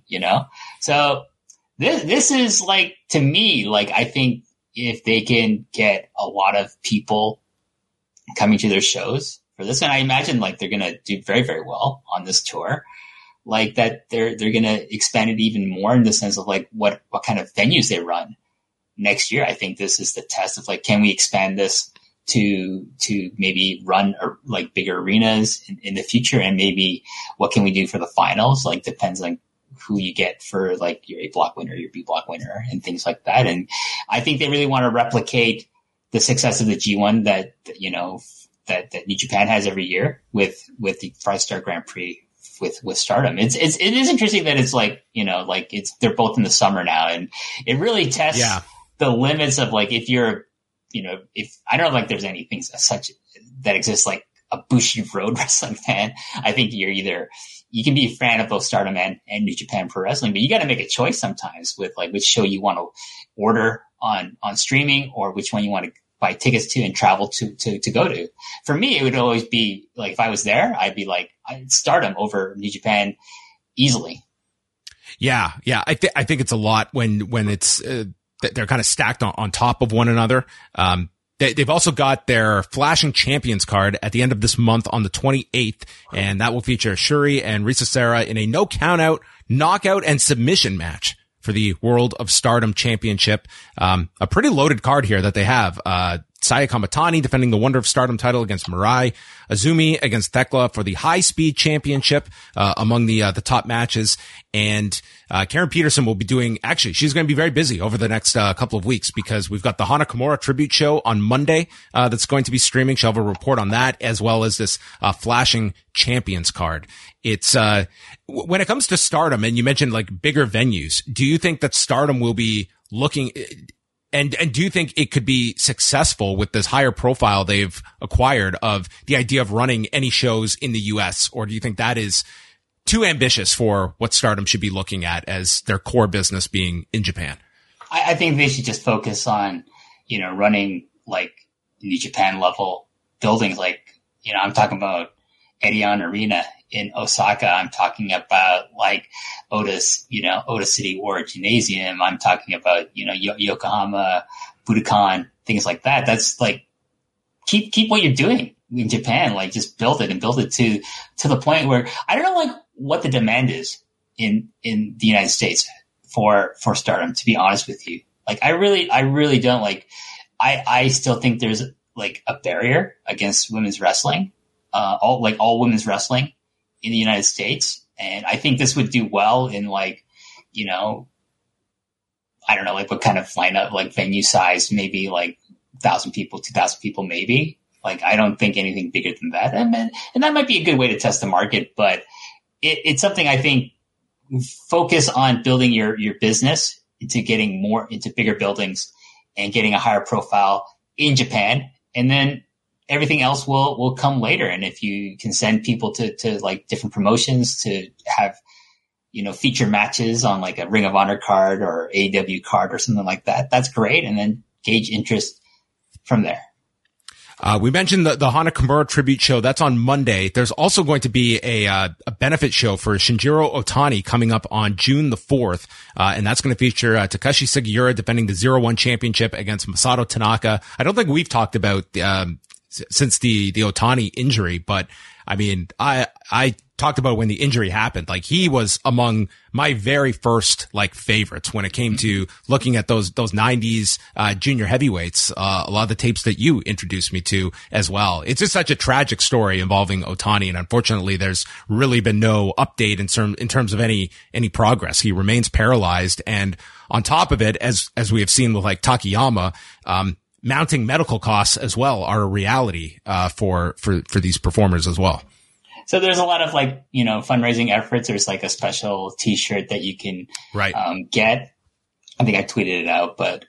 So this is like, to me, like, I think if they can get a lot of people coming to their shows for this, and I imagine like they're going to do very, very well on this tour, like that they're going to expand it even more in the sense of like what kind of venues they run next year. I think this is the test of like, can we expand this to maybe run like bigger arenas in the future? And maybe what can we do for the finals? Like, depends on who you get for like your A block winner, your B block winner, and things like that. And I think they really want to replicate the success of the G1 that New Japan has every year with the 5-star Grand Prix with Stardom. It is interesting that it's like, they're both in the summer now, and it really tests the limits of like, if you're, if I don't know, like there's anything such that exists like a Bushi Road Wrestling fan. I think you can be a fan of both Stardom and New Japan Pro Wrestling, but you got to make a choice sometimes with like which show you want to order on streaming or which one you want to buy tickets to and travel to go to. For me, it would always be like, if I was there, I'd be like, I'd Stardom over New Japan easily. Yeah. I think it's a lot when it's they're kind of stacked on top of one another. They've also got their Flashing Champions card at the end of this month on the 28th, and that will feature Shuri and Risa Sera in a no count out, knockout, and submission match for the World of Stardom Championship. A pretty loaded card here that they have. Saya Kamatani defending the Wonder of Stardom title against Mirai. Azumi against Thekla for the High Speed Championship, among the top matches. And, Karen Peterson will be she's going to be very busy over the next, couple of weeks because we've got the Hana Kimura tribute show on Monday, that's going to be streaming. She'll have a report on that as well as this, Flashing Champions card. It's, when it comes to Stardom, and you mentioned like bigger venues, do you think that Stardom will be looking, and do you think it could be successful with this higher profile they've acquired of the idea of running any shows in the US? Or do you think that is too ambitious for what Stardom should be looking at as their core business being in Japan? I think they should just focus on, running like New Japan level buildings. Like, I'm talking about Edion Arena in Osaka. I'm talking about like Ota City War Gymnasium. I'm talking about, Yokohama Budokan, things like that. That's like, keep what you're doing in Japan. Like just build it to the point where I don't know, like what the demand is in the United States for Stardom, to be honest with you. Like I really don't like, I still think there's like a barrier against women's wrestling, all women's wrestling in the United States. And I think this would do well in like, I don't know, like what kind of lineup, like venue size, maybe like 1,000 people, 2,000 people, maybe. Like, I don't think anything bigger than that. And that might be a good way to test the market, but it's something I think focus on building your business into getting more into bigger buildings and getting a higher profile in Japan. And then everything else will come later. And if you can send people to like different promotions to have, feature matches on like a Ring of Honor card or AEW card or something like that, that's great. And then gauge interest from there. We mentioned the Hana Kimura tribute show. That's on Monday. There's also going to be a benefit show for Shinjiro Otani coming up on June the 4th. And that's going to feature Takashi Sugiura defending the 0-1 championship against Masato Tanaka. I don't think we've talked about, since the Otani injury, but I mean, I talked about when the injury happened. Like he was among my very first like favorites when it came to looking at those 90s, junior heavyweights, a lot of the tapes that you introduced me to as well. It's just such a tragic story involving Otani. And unfortunately, there's really been no update in terms of any progress. He remains paralyzed. And on top of it, as we have seen with like Takayama, mounting medical costs as well are a reality, for these performers as well. So there's a lot of like, fundraising efforts. There's like a special t-shirt that you can, get. I think I tweeted it out, but,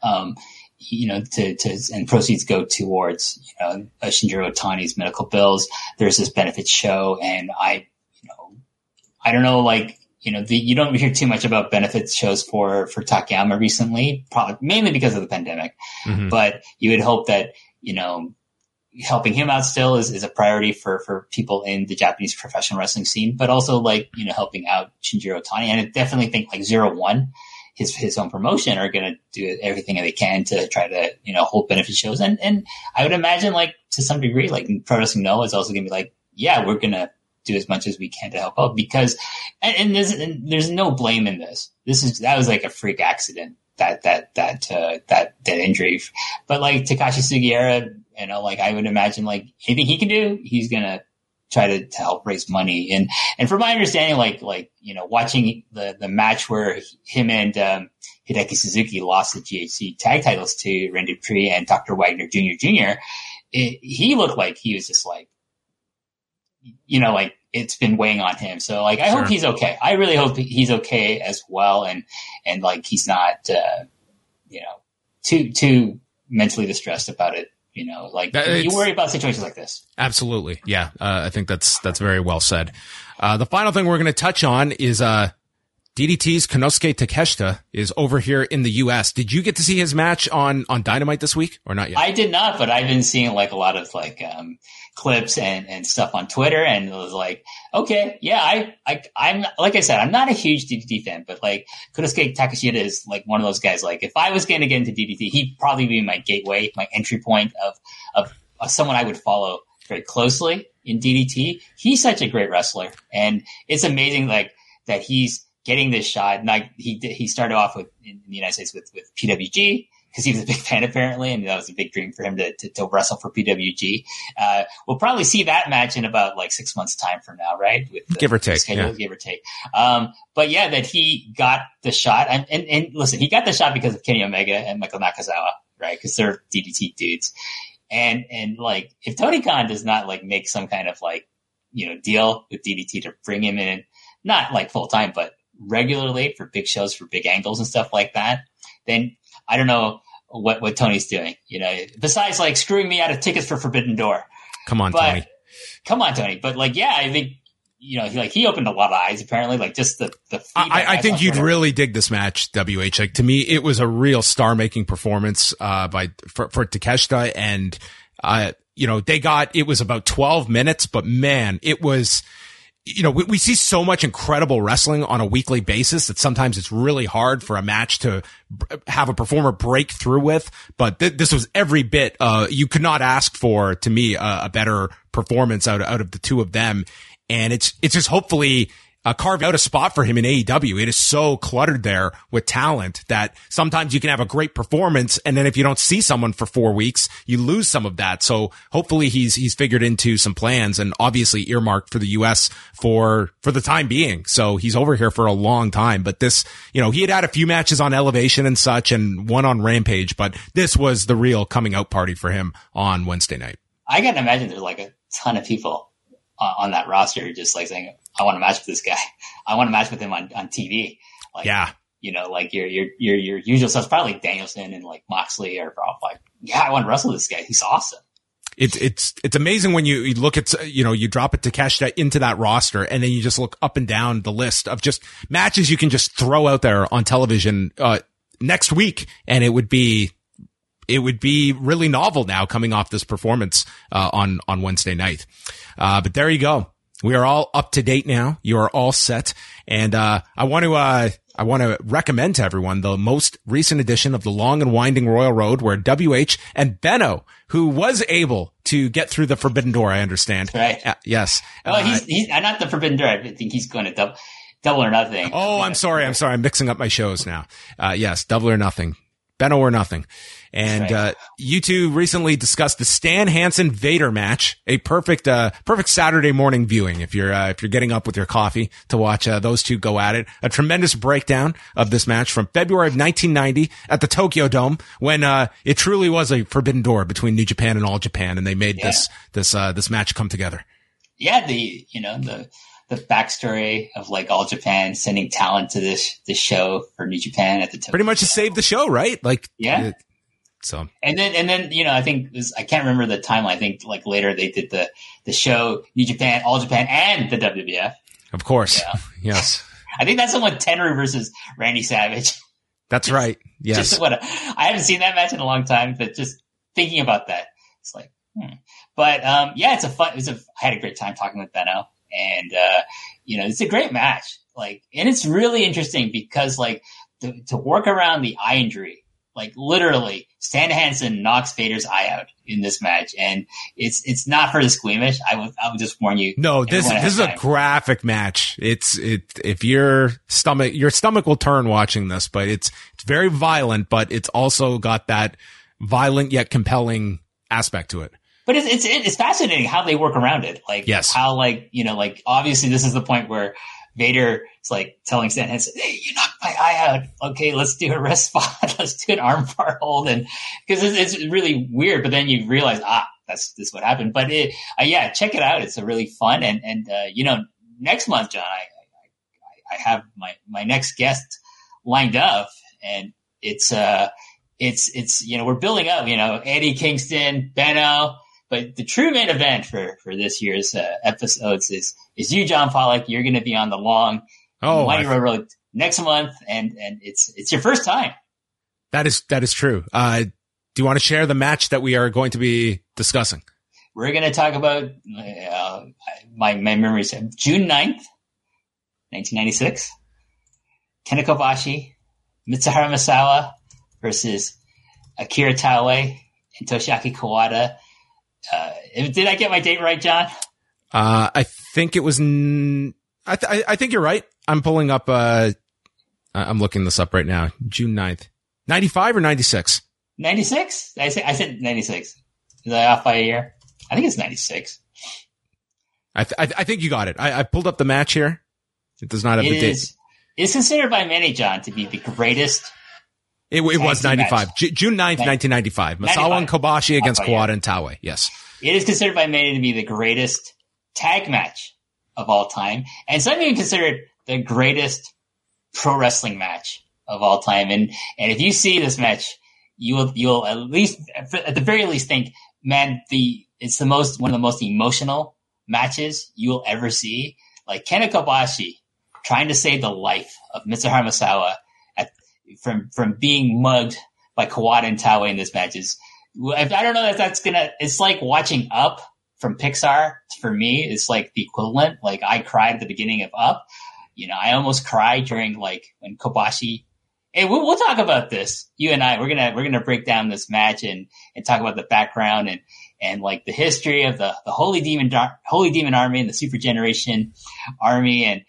and proceeds go towards, Shinjiro Otani's medical bills. There's this benefit show. And I don't know, like, you don't hear too much about benefits shows for Takayama recently, probably mainly because of the pandemic, but you would hope that, helping him out still is a priority for people in the Japanese professional wrestling scene, but also like, helping out Shinjiro Otani. And I definitely think like 0-1, his own promotion are going to do everything they can to try to, hold benefit shows. And I would imagine like to some degree, like Pro Wrestling Noah is also going to be like, yeah, we're going to do as much as we can to help out because, and there's no blame in this. That was like a freak accident, that injury. But like Takashi Sugiura, like I would imagine like anything he can do, he's going to try to help raise money. And from my understanding, like, watching the match where him and, Hideki Suzuki lost the GHC tag titles to Randy Dupree and Dr. Wagner Jr., he looked like he was just like, like it's been weighing on him. So like, I hope he's okay. I really hope he's okay as well. And like, he's not, too mentally distressed about it You know, like you worry about situations like this. Absolutely. Yeah. I think that's very well said. The final thing we're going to touch on is, DDT's Konosuke Takeshita is over here in the US. Did you get to see his match on Dynamite this week or not yet? I did not, but I've been seeing like a lot of like, clips and stuff on Twitter, and it was like, okay, yeah, I'm like I said, I'm not a huge DDT fan, but like Konosuke Takeshita is like one of those guys. Like if I was going to get into DDT, he'd probably be my gateway, my entry point of someone I would follow very closely in DDT. He's such a great wrestler, and it's amazing like that he's getting this shot. And like he started off in the United States with PWG because he was a big fan apparently, and that was a big dream for him to wrestle for PWG. We'll probably see that match in about like 6 months time from now, right? With give or take, schedule, give or take. But yeah, that he got the shot, and listen, he got the shot because of Kenny Omega and Michael Nakazawa, right? Because they're DDT dudes, and like if Tony Khan does not like make some kind of like deal with DDT to bring him in, not like full time, but regularly for big shows, for big angles and stuff like that, then I don't know what Tony's doing, besides like screwing me out of tickets for Forbidden Door. Come on, Tony. But like, yeah, I think, he opened a lot of eyes apparently, like just the I think you'd really dig this match, WH. Like to me, it was a real star making performance, for Takeshita, and, it was about 12 minutes, but man, it was, we see so much incredible wrestling on a weekly basis that sometimes it's really hard for a match to have a performer break through with. But this was every bit, you could not ask for, to me, a better performance out of the two of them. And it's just hopefully carved out a spot for him in AEW. It is so cluttered there with talent that sometimes you can have a great performance, and then if you don't see someone for 4 weeks, you lose some of that. So hopefully he's figured into some plans, and obviously earmarked for the US for the time being. So he's over here for a long time. But this, he had a few matches on Elevation and such, and one on Rampage, but this was the real coming out party for him on Wednesday night. I can imagine there's like a ton of people on that roster just like saying, I want to match with this guy. I want to match with him on TV. Like, yeah. Like your usual stuff, probably like Danielson and like Moxley are probably like, yeah, I want to wrestle this guy. He's awesome. It's amazing when you look at, you drop it to Takeshita into that roster, and then you just look up and down the list of just matches you can just throw out there on television, next week. And it would be really novel now coming off this performance, on Wednesday night. But there you go. We are all up to date now. You are all set. And, I want to recommend to everyone the most recent edition of the Long and Winding Royal Road, where WH and Benno, who was able to get through the Forbidden Door, I understand. Right. Yes. Well, he's not the Forbidden Door. I think he's going to double or nothing. Oh, I'm sorry. I'm mixing up my shows now. Yes. Double or Nothing. Benno or Nothing. And, right. You two recently discussed the Stan Hansen Vader match, a perfect Saturday morning viewing if you're getting up with your coffee to watch, those two go at it. A tremendous breakdown of this match from February of 1990 at the Tokyo Dome, when, it truly was a forbidden door between New Japan and All Japan, and they made this match come together. Yeah. The backstory of like All Japan sending talent to this show for New Japan at the Tokyo. Pretty much to save the show, right? Like, yeah. So and then I think I can't remember the timeline. I think like later they did the show New Japan, All Japan, and the WWF. Of course, yeah. Yes. I think that's the one Tenryu versus Randy Savage. That's right. Yes. I haven't seen that match in a long time, but just thinking about that, it's like, But yeah, I had a great time talking with Benno, and it's a great match. Like, and it's really interesting because like to work around the eye injury. Like literally, Stan Hansen knocks Vader's eye out in this match, and it's not for the squeamish. I would just warn you. No, this is a graphic match. If your stomach will turn watching this, but it's very violent, but it's also got that violent yet compelling aspect to it. But it's fascinating how they work around it. Like, yes. How like obviously this is the point where Vader is like telling Stan Hansen, "Hey, you knocked my eye out. Okay, let's do a wrist spot. Let's do an arm bar hold." And because it's really weird, but then you realize, this is what happened. But check it out. It's a really fun and next month, John, I have my next guest lined up, and it's it's we're building up, Eddie Kingston, Benno, but the true main event for this year's episodes is you, John Pollock. You're going to be on the long Winding Road next month, and it's your first time. That is true. Do you want to share the match that we are going to be discussing? We're going to talk about my memories of June 9th, 1996. Kenta Kobashi, Mitsuharu Misawa versus Akira Taue and Toshiaki Kawada. Did I get my date right, John? I think it was. I think you're right. I'm pulling up. I'm looking this up right now. June 9th. 95 or 96? 96? I said 96. Is I off by a year? I think it's 96. I think you got it. I pulled up the match here. It does not have the date. It's considered by many, John, to be the greatest. It was 95. June 9th, 1995. Misawa and Kobashi against Kawada and Taue. Yes. It is considered by many to be the greatest tag match of all time. And some even consider it the greatest pro wrestling match of all time. And if you see this match, you'll at the very least think, man, it's one of the most emotional matches you will ever see. Like Kenta Kobashi trying to save the life of Mitsuharu Misawa from being mugged by Kawada and Taue in this match is, I don't know if that's it's like watching Up from Pixar. For me, it's like the equivalent. Like I cried at the beginning of Up. I almost cried during when Kobashi. Hey, we'll talk about this. You and I, we're gonna break down this match and talk about the background and like the history of the Holy Demon Army and the Super Generation Army. And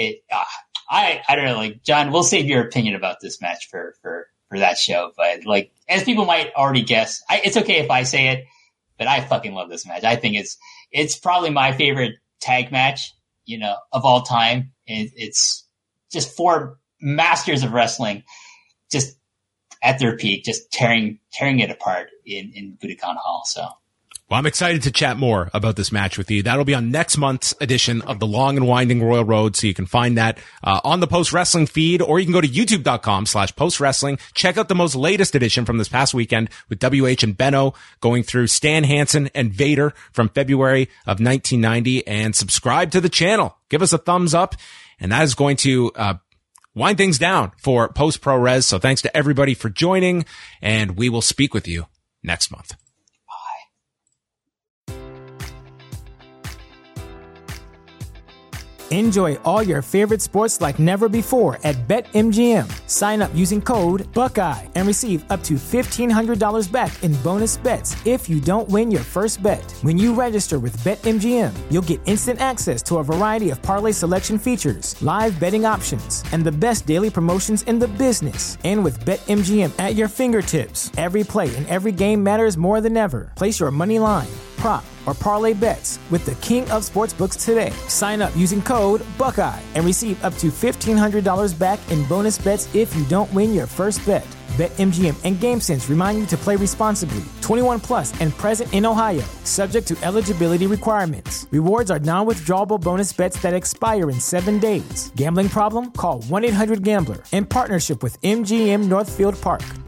I don't know, John, we'll save your opinion about this match for that show. But as people might already guess, it's okay if I say it, but I fucking love this match. I think it's probably my favorite tag match, of all time. It's just four masters of wrestling just at their peak, just tearing it apart in Budokan Hall. So. Well, I'm excited to chat more about this match with you. That'll be on next month's edition of the Long and Winding Royal Road. So you can find that on the Post Wrestling feed, or you can go to youtube.com/Post Wrestling. Check out the most latest edition from this past weekend with WH and Benno going through Stan Hansen and Vader from February of 1990, and subscribe to the channel. Give us a thumbs up, and that is going to wind things down for Post Pro Res. So thanks to everybody for joining, and we will speak with you next month. Enjoy all your favorite sports like never before at BetMGM. Sign up using code Buckeye and receive up to $1,500 back in bonus bets if you don't win your first bet. When you register with BetMGM, you'll get instant access to a variety of parlay selection features, live betting options, and the best daily promotions in the business. And with BetMGM at your fingertips, every play and every game matters more than ever. Place your money line, prop, or parlay bets with the king of sportsbooks today. Sign up using code Buckeye and receive up to $1,500 back in bonus bets if you don't win your first bet. BetMGM and GameSense remind you to play responsibly. 21 plus and present in Ohio, subject to eligibility requirements. Rewards are non-withdrawable bonus bets that expire in 7 days. Gambling problem? Call 1-800-GAMBLER. In partnership with MGM Northfield Park.